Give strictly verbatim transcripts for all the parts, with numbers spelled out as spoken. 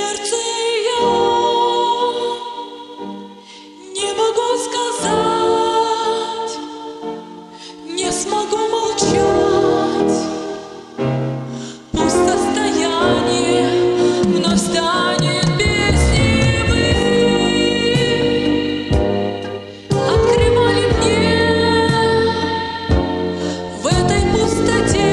сердце я не могу сказать, не смогу молчать. Пусть состояние вновь станет песней. Вы открывали мне в этой пустоте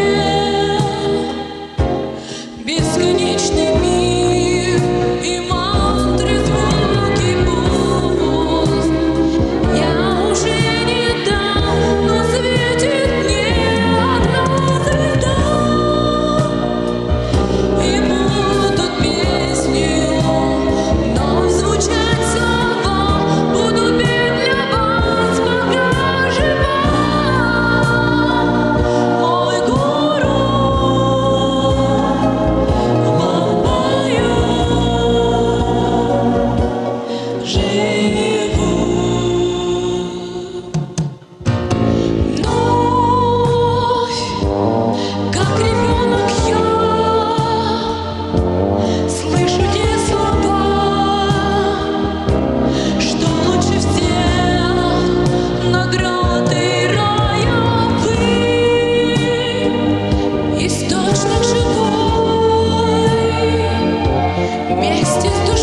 бесконечный мир и мантры, звуки пуст. Я уже не там, но светит мне одна звезда, и будут песнью вновь звучать слова, буду петь для вас, пока жива. Мой гуру, живу. Вновь, как ребенок, я слышу те слова, что лучше всех награды рая вы, источник живой, вместе с